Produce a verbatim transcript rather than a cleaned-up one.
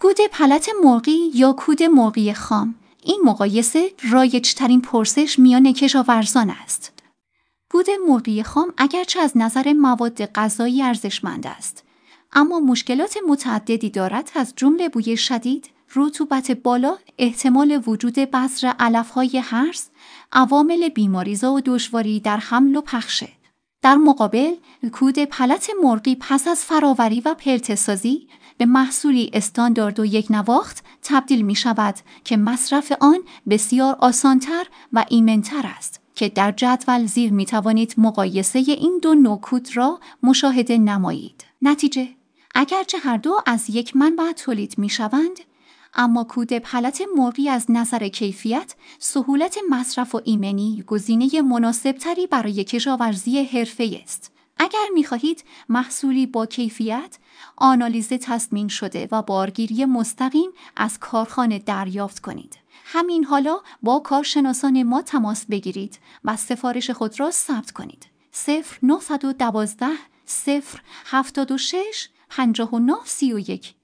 کود پلت مرغی یا کود مرغی خام؟ این مقایسه رایج‌ترین پرسش میان کشاورزان است. کود مرغی خام اگرچه از نظر مواد غذایی ارزشمند است، اما مشکلات متعددی دارد، از جمله بوی شدید، رطوبت بالا، احتمال وجود بذر علف‌های هرز، عوامل بیماریزا و دشواری در حمل و پخشه. در مقابل، کود پلت مرغی پس از فراوری و پرته‌سازی به محصولی استاندارد و یک نواخت تبدیل می شود که مصرف آن بسیار آسانتر و ایمن‌تر است که در جدول زیر می توانید مقایسه این دو نوع کود را مشاهده نمایید. نتیجه: اگرچه هر دو از یک منبع تولید می شوند، اما کود پلت مرغی از نظر کیفیت، سهولت مصرف و ایمنی گزینه مناسبتری برای کشاورزی حرفه‌ای است. اگر می خواهید محصولی با کیفیت، آنالیز تضمین شده و بارگیری مستقیم از کارخانه دریافت کنید، همین حالا با کارشناسان ما تماس بگیرید و سفارش خود را ثبت کنید. صفر نه یک دو صفر هفت شش پنج نه سه یک